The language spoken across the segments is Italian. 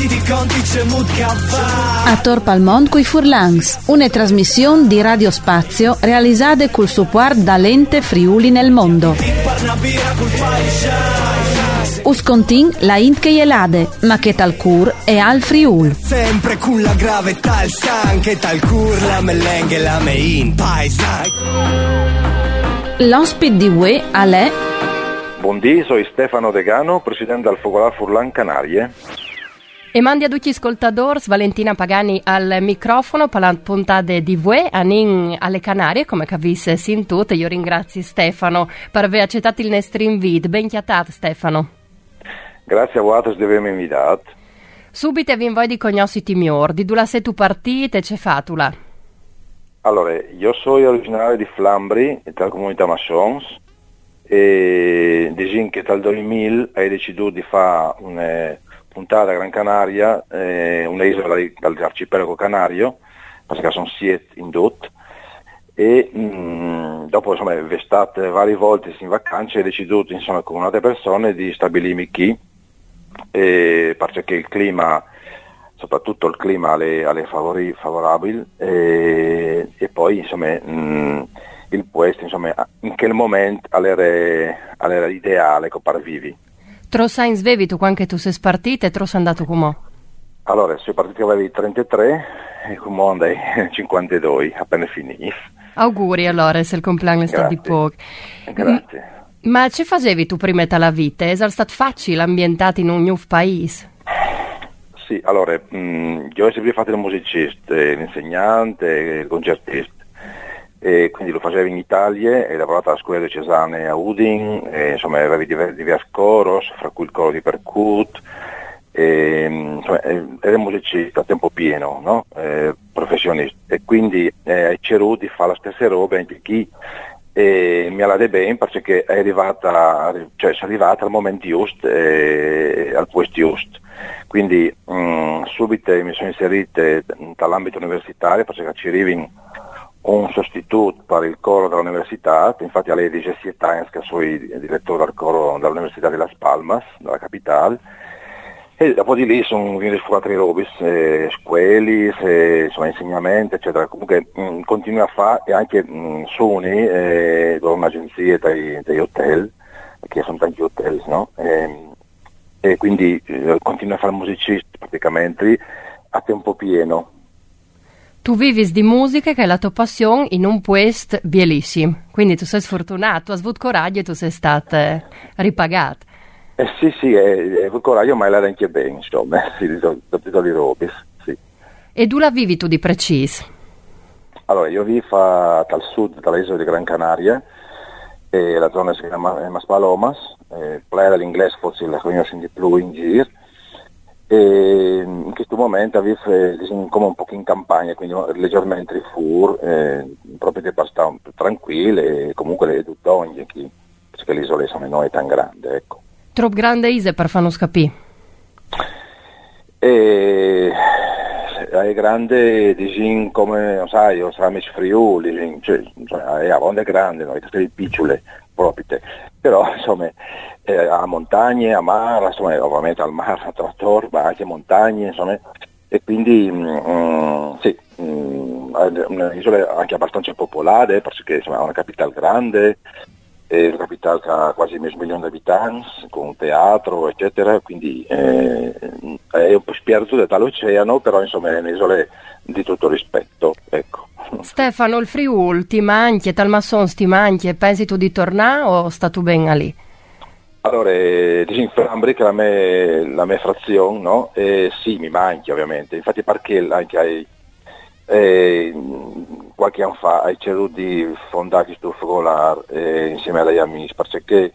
A Tor Palmont coi Furlans, una trasmissione di Radio Spazio realizzata col supporto da Lente Friuli nel mondo. Uscontin la int che jelade, ma che tal cur e al Friul. Sempre con la gravità il san, che tal cur la melenghe la mein paesai. L'ospite di UE è Buondì, sono Stefano Degano, presidente del Focolare Furlan Canarie. E mandi a tutti gli ascoltatori, Valentina Pagani al microfono, per la puntata di voi, alle Canarie, come capisse sin tutte. Io ringrazio Stefano per aver accettato il nostro invito. Ben chiatato, Stefano. Grazie a voi di avermi invitato. Subito vi invito di conoscere i miei, di dove sei tu partita e c'è fatula. Allora, io sono originario di Flambri, della comunità Massons, e diciamo che dal 2000 hai deciso di fare una puntata a Gran Canaria, un'isola dell'arcipelago canario, perché sono 7 in tutto, e dopo insomma vi state varie volte in vacanza e ho deciso insomma con altre persone di stabilirmi qui, perché il clima, soprattutto il clima è favorabile, e poi insomma il puesto insomma in quel momento era ideale per vivi. Trossa in svevi tu quando tu sei partita e trossa andato come? Allora, sono partito avevi 33 e come andai 52, appena finito. Auguri allora, se il compleanno è stato di poco. Grazie. Ma ci facevi tu prima della vita? È stato facile ambientato in un nuovo paese? Sì, allora, io ho sempre fatto il musicista, l'insegnante, il concertista. E quindi lo facevo in Italia e lavorato alla scuola diocesana a Udin, insomma avevi diversi coros, fra cui il coro di Percut, insomma ero musicista a tempo pieno, no? Professionista, e quindi hai cercato di fare la stessa roba anche qui, e mi ha bene perché è arrivata al momento giusto, al posto giusto. Quindi subito mi sono inserito dall'ambito universitario perché ci arrivi un sostituto per il coro dell'università, infatti a lei dice 7 anni che sono direttore del coro dell'Università di Las Palmas, della capitale, e dopo di lì sono venuti fuori altre robe, scuole, insomma, insegnamenti, eccetera. Comunque continuo a fare e anche suoni con un'agenzia dei hotel, perché sono tanti hotel, no? E quindi continuo a fare musicista praticamente a tempo pieno. Tu vivi di musica, che è la tua passione, in un posto bellissimo. Quindi tu sei sfortunato, hai avuto coraggio e tu sei stato ripagato. Sì, è avuto coraggio, ma l'era anche bene, insomma, di tutti i robe, sì. E dove la vivi tu di preciso? Allora, io vivo dal sud dell'isola di Gran Canaria, e la zona si chiama Maspalomas, plera l'inglese forse la conosci di più in giro. E in questo momento vivo come un po' in campagna, quindi leggermente fuori, proprio di stare tranquille, e comunque le tutt'ogni qui, perché l'isola non è tan grande, ecco. Troppo grande Ise per farlo capire? È grande, diciamo, come, non sai, io sarà messo Friuli, cioè, è a grande, no? È piccole proprio, però insomma a montagne, a mare, insomma ovviamente al mare, a torba, anche montagne, insomma, e quindi sì, è un'isola anche abbastanza popolare, perché insomma è una capitale grande, è una capitale che ha quasi 1 milione di abitanti, con un teatro, eccetera, quindi è un po' spierto dall'oceano, però insomma è un'isola di tutto rispetto, ecco. Stefano, il Friuli ti manchi, Talmassons ti manchi, pensi tu di tornare o sta tu ben lì? Allora, in Flambri che è la mia frazione, no? Sì, mi manchi ovviamente, infatti perché anche qualche anno fa hai cercato di fondare questo focolare insieme agli amici, perché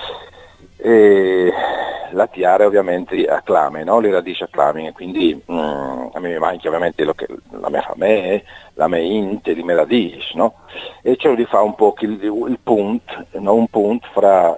la tiara ovviamente acclama, no? Le radici acclami, e quindi a me mi manca ovviamente la mia famiglia, la mia inte, le mie radici, no? E cerco di fare un po' il punto, no? Un punto fra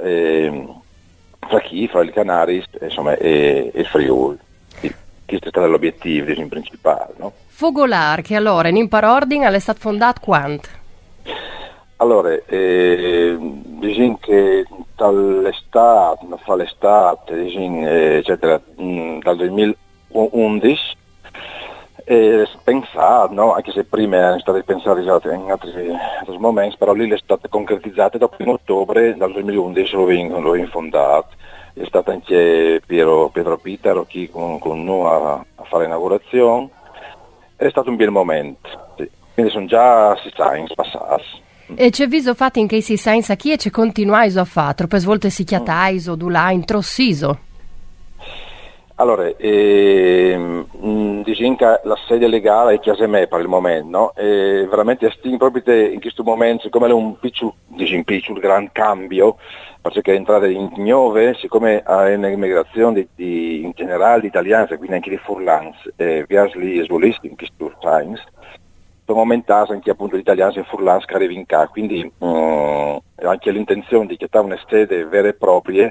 il Canaris, insomma, e il Friuli. Questo è stato l'obiettivo principale, no? Fogolar, che allora in parordine è stato fondato quando? Allora, diciamo che fra l'estate, diciamo, eccetera, dal 2001 2011 e pensato, no? Anche se prima è stato pensato in altri momenti, però lì è stato concretizzato dopo in ottobre dal 2011 l'ho fondato. È stato anche Pedro Pitaro qui con noi a fare l'inaugurazione. È stato un bel momento, sì. Quindi sono già 6 anni passati. E c'è viso fatto in che si sa chi e c'è continuai a fare, troppe volte si chiatai o dulà in trossiso. Allora, diciamo che la sede legale è chiesa me per il momento, no? E veramente proprio in questo momento, siccome è un piccolo gran cambio, perché entrare in nuove, siccome è un'immigrazione in generale di italiani, quindi anche di furlans, viagli e svolisti in questo times, sono aumentati anche appunto gli italiani e furlans che arrivano in casa, quindi anche l'intenzione di chiamare una sede vere e proprie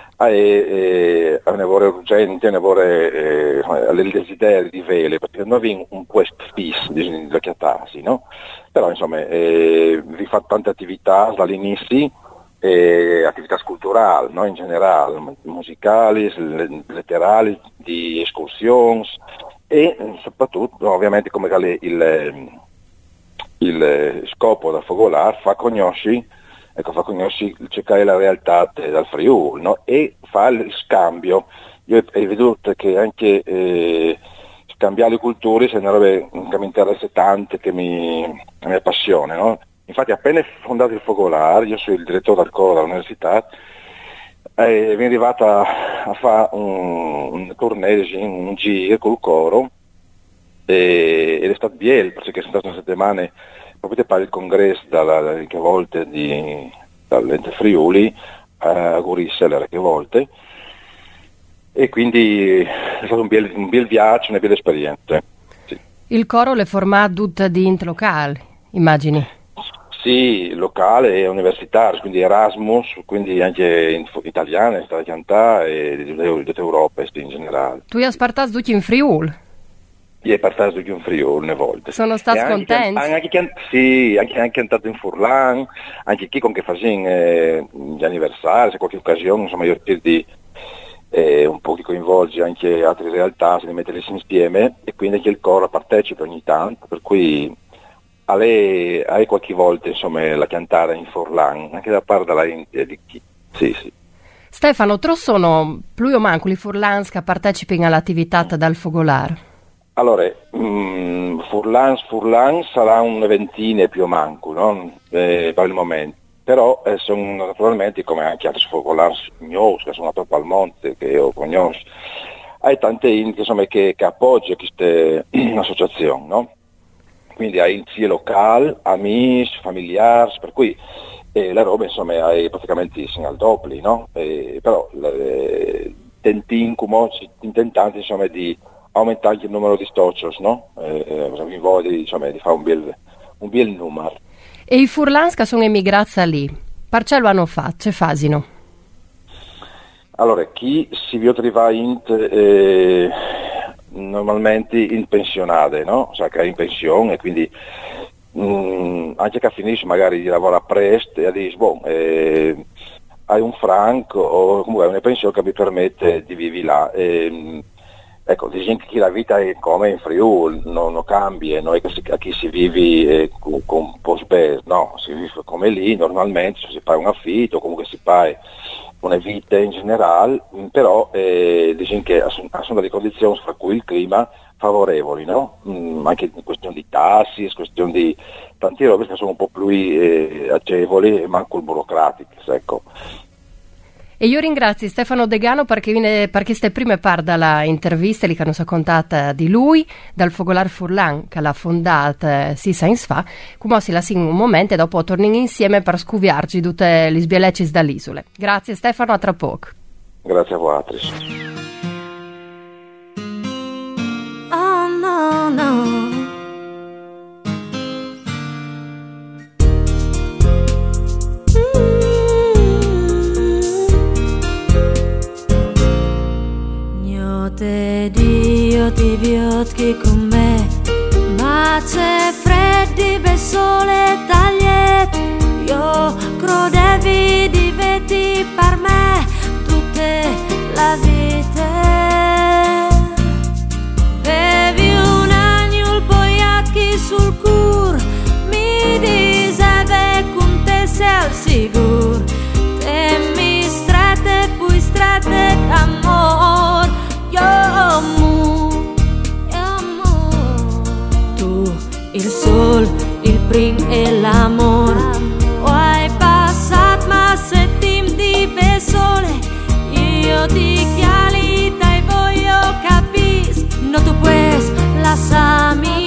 è un lavoro urgente, un lavoro il desiderio di vele, perché noi abbiamo un questo fisso di chiatarsi, no? Però insomma vi fa tante attività dall'inizio, attività culturali, no? In generale, musicali, letterali, di escursioni e soprattutto ovviamente come il scopo da Fogolar fa conoscere cercare la realtà dal Friuli, no? E fa il scambio. Io ho veduto che anche scambiare le culture è una roba che mi interessa tanto, che mi appassiona, no? Infatti appena fondato il Fogolar, io sono il direttore del coro dell'università, e mi è arrivato a fare un tournée, un giro col coro, ed è stato bello perché sono state una settimana proprio per il congresso che volte dall'ente Friuli a Gorissele che volte, e quindi è stato un bel viaggio, una bella esperienza. Sì. Il coro è formato tutto di int locali, immagini? Sì, locale e universitario, quindi Erasmus, quindi anche in italiano è stata cantare e di tutta Europa in generale. Tu hai spartato tutti in Friuli? Io ho partito tutti in Friuli una volta. Sono stati contenti? Sì, anche cantato in Furlan, anche chi con che facciamo gli anniversari, se qualche occasione, insomma io cerco di un po' di coinvolgere anche altre realtà, se li metterli insieme, e quindi anche il coro partecipa ogni tanto, per cui a lei qualche volta insomma la cantare in Furlan, anche da parte di chi. Sì. Stefano, sono più o manco i furlans che partecipano all'attività dal Fogolar? Allora, Furlan sarà una ventina più o manco, no? Per il momento, però sono naturalmente come anche altri Fogolar nuovi che sono a Palmonte, che io conosco, hai tante insomma che appoggiano queste associazioni, no? Quindi hai sia locali, amici, familiari, per cui la roba insomma hai praticamente al doppio, no? Però intentando insomma di aumentare il numero di socios, no? In voglia di fare un bel numero. E i furlans che sono emigrati lì, perché lo hanno fatto? C'è fasino? Allora, chi si vio trovare normalmente in pensionate, no? Cioè che è in pensione e quindi anche che finisce magari di lavorare presto e dice, hai un franco o comunque una pensione che mi permette di vivere là. Ecco, diciamo che la vita è come in Friuli, non cambia, non è che a chi si vive con un po' spesso, no, si vive come lì, normalmente si paga un affitto, comunque si paga una vita in generale, però diciamo che sono delle condizioni fra cui il clima favorevoli, no? Anche in questione di tassi, in questione di tanti robe che sono un po' più agevoli e manco burocratiche, ecco. E io ringrazio Stefano Degano perché queste prime parti dalla intervista che hanno raccontato di lui, dal Fogolar Furlan che l'ha fondato 6 anni fa, come si lascia un momento e dopo torniamo insieme per scuviarci tutte le sbielecci dall'isola. Grazie Stefano, a tra poco. Grazie a voi. Oh no. Dio ti viotchi con me, ma c'è freddi per sole tagliet, io crodevi di veti per me tutte la vita. feeling e l'amore. Hai passato ma se tim di besole, io ti chialita e voglio capis, no tu puedes lasciarmi.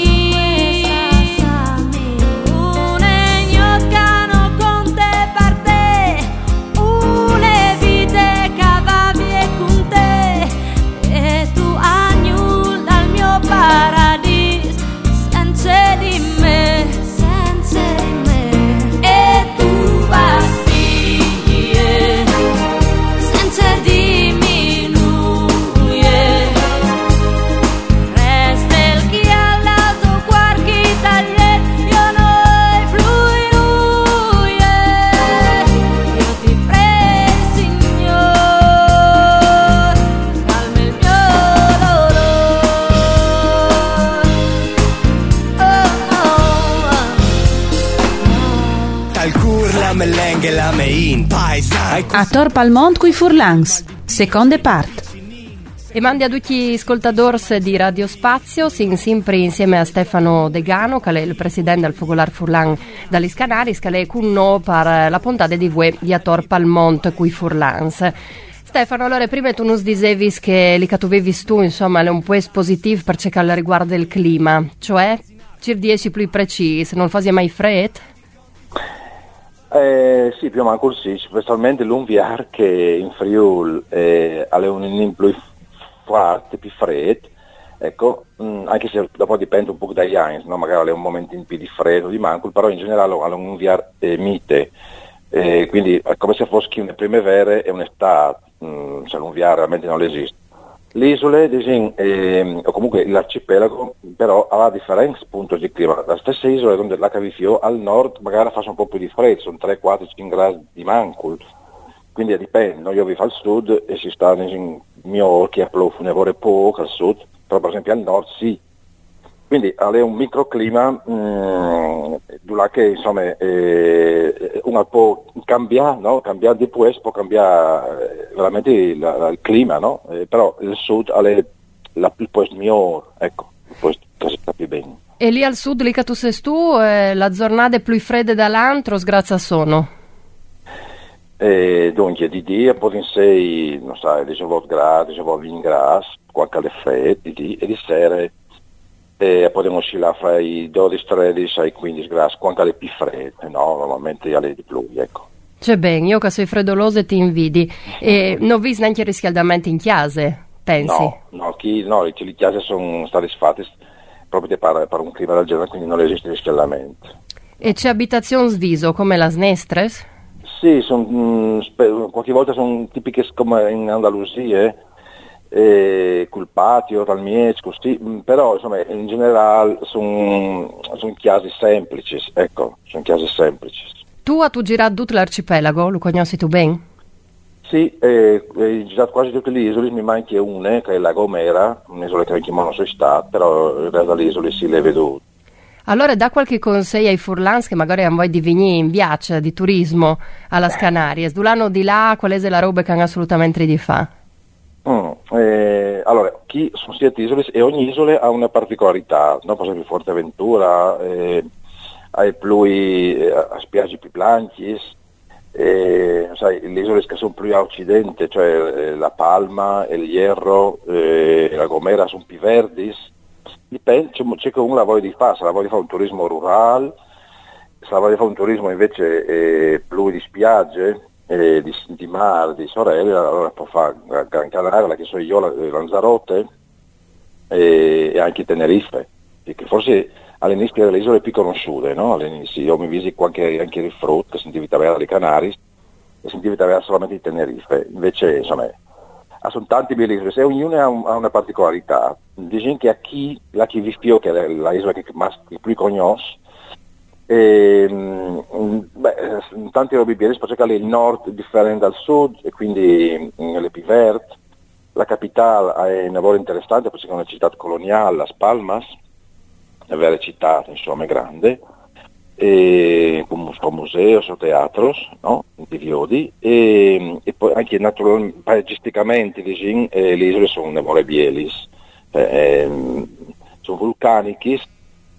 A Tor Palmont qui Furlans, seconde part. E mandi a tutti gli ascoltatori di Radio Spazio, sempre insieme a Stefano Degano, che è il presidente del Fogolar Furlan dagli Canaris, che è con noi per la puntata di voi di A Tor Palmont qui Furlans. Stefano, allora prima tu nos dicevi che li che tu avevi tu, insomma, è un po' positivo per ciò che riguarda il clima, cioè, ci riesci più preciso, non fai mai freddo? Sì, più o meno così, specialmente l'unviar che in Friuli ha un più forte, più freddo, ecco, anche se dopo dipende un po' dagli anni, no? Magari ha un momento in più di freddo, di mancul, però in generale ha un unviar mite, quindi è come se fosse una primavera e un'estate, cioè l'unviar realmente non esiste. Le isole, o comunque l'arcipelago, però ha differenti punti di clima. La stessa isola donde l'HVFO al nord magari fa un po' più di freddo, sono 3, 4, 5 gradi di mancul, quindi dipende. No? Io vivo al sud e si sta in mio che piove un evore poco al sud, però per esempio al nord sì. Quindi è un microclima dove che insomma uno può cambiare, no? Cambiare di può cambiare veramente il clima, no? Però il sud è il posto migliore, ecco, il posto che si capisce bene. E lì al sud, lì che tu sei tu, la giornata è più fredda dall'altro, sgrazia sono? Dunque di dia può essere, non so, 18 gradi, 20 gradi, qualche alle fredde, e di sera possiamo oscillare fra i 12, 13 ai 15 gradi, quanto alle più fredde, no? Normalmente alle di più, ecco. C'è bene, io che sono freddolosa e ti invidi. E non vi neanche il riscaldamento in chiese, pensi? No, le chiese sono state fatte proprio per un clima del genere, quindi non esiste riscaldamento. E c'è abitazione sviso come la Snestres? Sì, qualche volta sono tipiche come in Andalusia, col patio, dal miec, così, però insomma in generale sono chiese semplici, ecco, sono chiese semplici. Tu hai girato tutto l'arcipelago, lo conosci tu bene? Sì, ho girato quasi tutte le isole, mi manca una, che è la Gomera, un'isola che anche io non sono stato, però il resto delle isole sì le vedo. Allora da qualche consiglio ai furlans che magari hanno voglia di venire in viaggio di turismo alla Canarie, dall'anno di là, qual è la roba che hanno assolutamente di fa? Allora, chi sono 7 isole e ogni isola ha una particolarità, no? Per esempio Forteventura ha a spiagge più blanche, sai, le isole che sono più a occidente, cioè la Palma, il Hierro, la Gomera sono più verdi, dipende, c'è che uno la voglia di fare, se la voglia di fare un turismo rurale, se la voglia di fare un turismo invece più di spiagge, di mare, di sorelle, allora può fare Gran Canaria, la che so io, Lanzarote e anche Tenerife, che forse all'inizio delle isole più conosciute, no? All'inizio io mi visito anche il Frut, che sentivi avere le Canarie e sentivi avere solamente di Tenerife, invece insomma sono tanti belle isole, se ognuno ha una particolarità, diciamo che a chi vi più, che è la isola che più conosco, tanti robi bene, perché il nord è differente dal sud e quindi le più verde. La capitale è un lavoro interessante perché è una città coloniale, Las Palmas, una vera città, insomma, grande, con un museo, teatro, no? Di Viodi, e poi anche naturalmente, paesaggisticamente, diciamo, le isole sono nevole bielis, sono vulcaniche,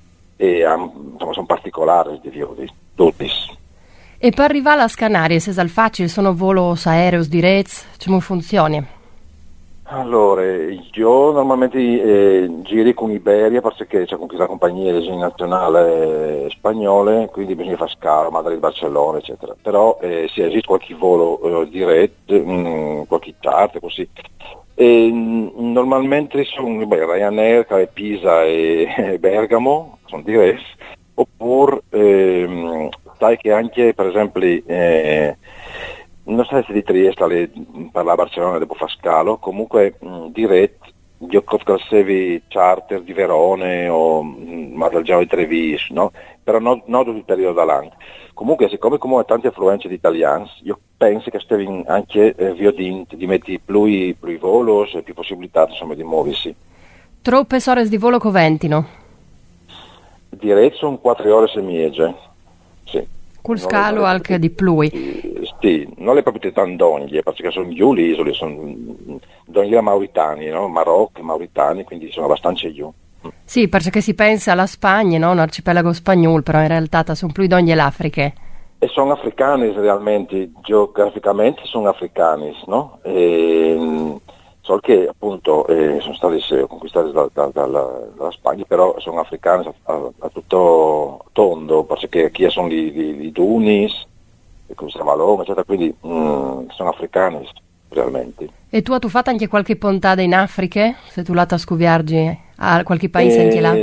insomma, sono particolari tutti. E per arrivare alle Canarie, se è facile, sono voli aerei diretti, come funziona? Allora, io normalmente giri con Iberia perché c'è con questa compagnia nazionale spagnola, quindi bisogna fare scalo, Madrid, Barcellona, eccetera. Però se esiste qualche volo diretto, qualche charter, così. Normalmente sono Ryanair, Pisa e Bergamo, sono diretti, oppure sai che anche per esempio non so se di Trieste per la Barcellona dopo fa scalo, comunque diretto io consiglio charter di Verone o Madalgiano di Treviso, no? Però non tutto il periodo dell'anno. Comunque siccome come tante affluenze di italiani, io penso che stevi anche di mettere più voli e più possibilità insomma di muoversi. Troppe ore di volo coventino? Diretto sono 4 ore e mezza, sì. Col scalo anche di più. Sì, non le proprio tandoglie, perché sono giù le isole, sono doglie mauritani, no? Marocco, mauritani, quindi sono abbastanza giù. Sì, perché si pensa alla Spagna, no? Un arcipelago spagnolo, però in realtà sono più doglie l'Africa. E sono africani realmente, geograficamente sono africani, no? Solo che appunto sono stati conquistati dalla Spagna, però sono africani a tutto tondo, perché qui sono di Tunis, come Savalone, eccetera, quindi sono africani realmente. E tu hai fatto anche qualche puntata in Africa? Se tu l'hai scoviargi a qualche paese anche là?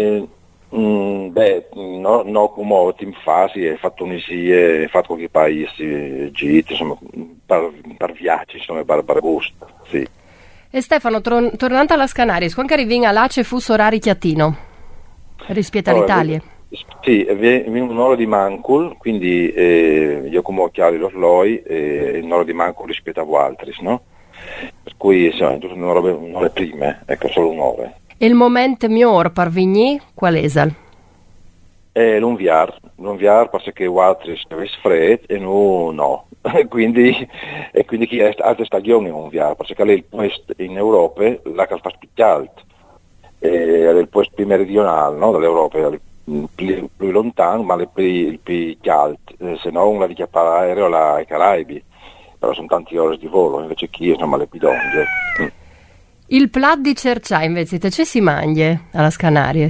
No, come ho fasi, ho fatto Tunisia, ho fatto qualche paese, Egitto, insomma, per viaggi, insomma, per gusto, sì. E Stefano, tornando alle Canarie, quando arrivi là c'è fuso orari chiatino rispetto all'Italia? Sì, viene un'ora di mancul, quindi io come occhiali l'orloi un'ora di mancul rispetto a altri, no? Per cui insomma, un'ora prima, ecco, solo un'ora. E il momento migliore per venire, qual è? L'unviar perché altri è freddo e no. quindi chi è altre stagioni in unviar, perché lì il posto in Europa, là che fa più alto, è il posto più meridionale, no? Dell'Europa, più lontano, ma il più alto, se no una di chiappare aereo ai Caraibi, però sono tanti ore di volo, invece qui insomma le pidonge. Il plat di Cercià invece, te ci si mangia alle Canarie?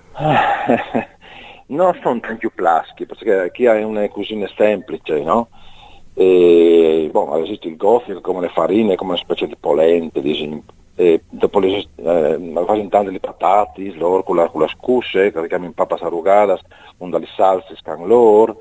Non sono tanti più plaschi, perché qui è una cucina semplice, no? Esiste il goffio come le farine, come una specie di polente, dopo faccio tante le patate, loro con la scusse, che chiamano papas arrugadas, con dalle salse scan loro,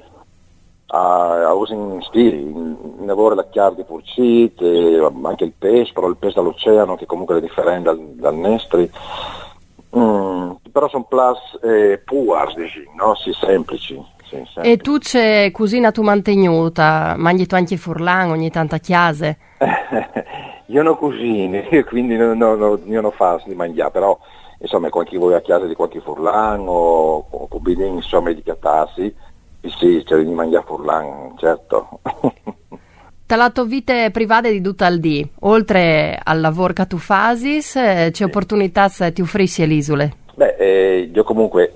usano in lavoro la chiara di pulcit, anche il pesce, però il pesce dall'oceano che comunque è differente dal nestri. Però sono plus puars, no? Sì, semplici. Sì, e tu c'è cucina tu mantenuta, mangi tu anche furlan ogni tanta chiase? Io non cucino, quindi io non faccio di mangiare, però insomma qualche voi a chiesa di qualche furlan o cubini insomma di chiattarsi, sì, c'è di mangiare furlan, certo. Tra la tua vita privata di tutta il dì, oltre al lavoro che tu fai, c'è opportunità se ti offrisci all'isola? Io comunque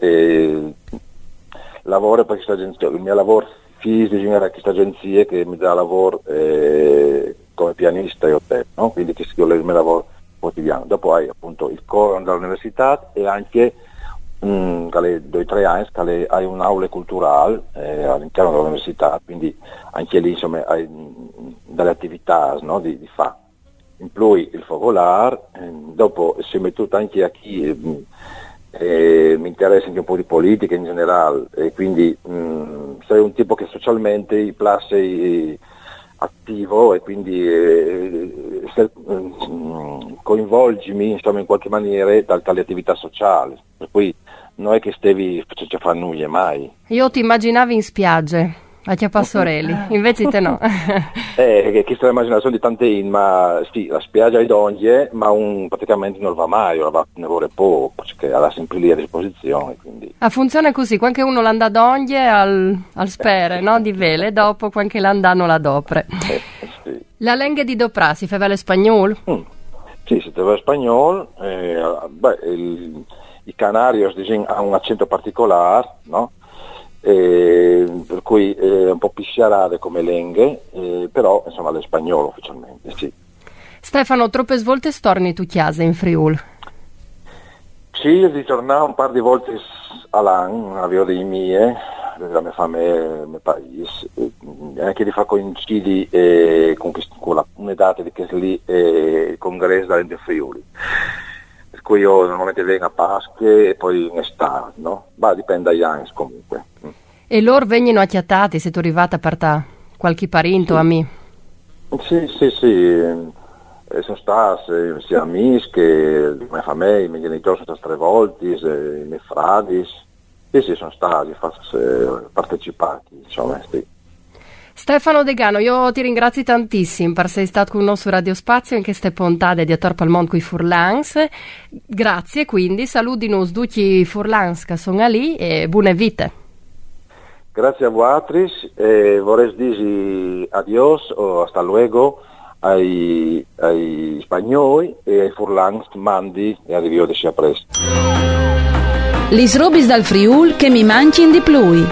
lavoro per questa agenzia, il mio lavoro fisico era questa agenzia che mi dà lavoro come pianista e hotel, no? Quindi che è il mio lavoro quotidiano. Dopo hai appunto il corso dall'università e anche 2-3 anni che hai un'aula culturale all'interno dell'università, quindi anche lì insomma hai delle attività, no? di fa. In più il focolare, dopo si è mettuto anche a chi mi interessa anche un po' di politica in generale e quindi sei un tipo che socialmente sei attivo e quindi coinvolgimi insomma in qualche maniera dalle attività sociali, per cui non è che stevi a fare nulla mai. Io ti immaginavi in spiagge a Chiapassorelli, invece te no. Questa è l'immaginazione di tante ma sì, la spiaggia è d'oglie, ma praticamente non va mai, ne vorrei poco, perché ha sempre lì a disposizione. Quindi. Funziona così, quando uno l'anda d'oglie al spere, no? Di vele, dopo quando l'andano la dopre. Sì. La lingua di Doprà si fa vale spagnolo? Sì, si fa spagnolo, i Canarios hanno un accento particolare, no? Per cui è un po' pisciarade come lingue, però insomma è spagnolo ufficialmente, sì. Stefano, troppe svolte storni tu chiase in Friuli? Sì, ritornavo un par di volte all'anno, avevo dei miei, la mia famiglia, il mio paese, anche di fare coincidi con una data di che lì il congresso da Lente Friuli. Per cui io normalmente vengo a Pasqua e poi in estate, no? Ma dipende dagli anni comunque. E loro vengono acchiattati se tu arrivata per te? Qualche parente o amico? Sì. Sono stati sia amici che la mia famiglia, i miei genitori sono stati 3 volte, i miei frati. Sì, sono stati partecipati, insomma, sì. Stefano Degano, io ti ringrazio tantissimo per essere stato con noi su Radio Spazio in queste puntate di Ator Palmont con i Furlans. Grazie, quindi saluti noi tutti i Furlans che sono lì e buone vite. Grazie a voi e vorrei dire adios o hasta luego ai spagnoli e ai Furlans mandi e arrivederci a presto. Lis robis dal Friul che mi mancin di plui.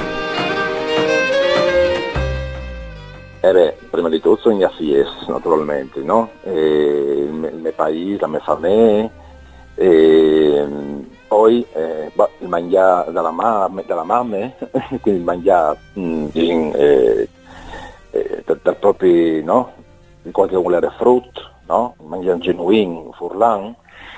Prima di tutto sono gli affies, naturalmente, no? Il mio paese, la mia famiglia, e poi il mangiare dalla mamma, quindi il mangiare dal proprio, no? Di qualche volere frutto, no? Il mangiare genuino, furlan,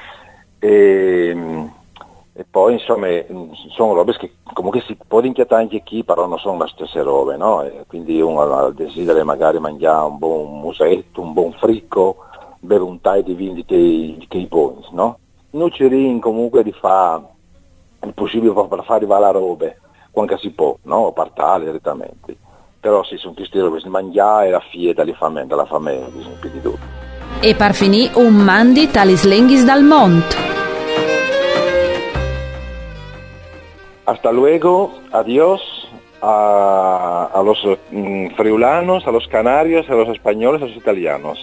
e poi insomma sono robe che comunque si può inchiatare anche chi, però non sono le stesse robe, no? E quindi uno desidera magari mangiare un buon musetto, un buon fricco, bere un tai di vini che i buoni, no? Noi ci comunque di fare il possibile per far arrivare la roba, quando si può, no? Partale direttamente. Però sì, sono questi robe, si mangiare la fieta dalla famiglia, più di tutto. E per finì un mandi talis lenghis dal mont. Hasta luego, adiós a los friulanos, a los canarios, a los españoles, a los italianos.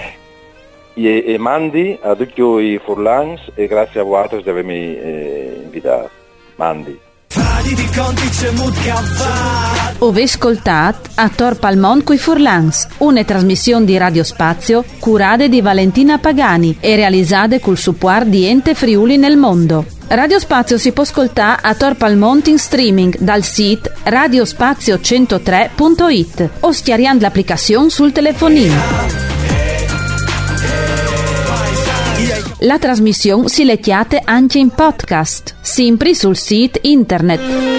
E mandi a tutti i furlans e grazie a voi di avermi invitato. Mandi. Ove ascoltat a Tor Palmont coi Furlans, una trasmissione di Radio Spazio curate di Valentina Pagani e realizzate col supporto di Ente Friuli nel mondo. Radio Spazio si può ascoltare a Tor Palmont in streaming dal sito radiospazio103.it o schiariando l'applicazione sul telefonino. La trasmissione si lettiate anche in podcast, sempre sul sito internet.